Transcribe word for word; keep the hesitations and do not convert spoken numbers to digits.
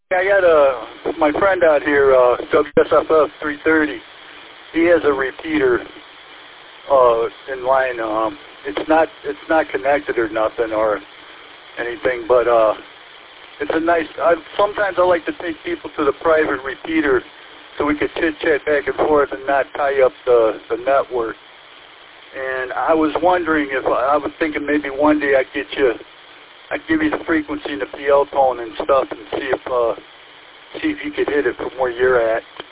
I got a, my friend out here, uh, W S F F three thirty. He has a repeater uh, in line. Um, it's not it's not connected or nothing or anything, but uh, it's a nice. I, sometimes I like to take people to the private repeater so we could chit chat back and forth and not tie up the the network. And I was wondering if I was thinking maybe one day I'd get you. I'd give you the frequency and the P L tone and stuff and see if uh, see if you could hit it from where you're at.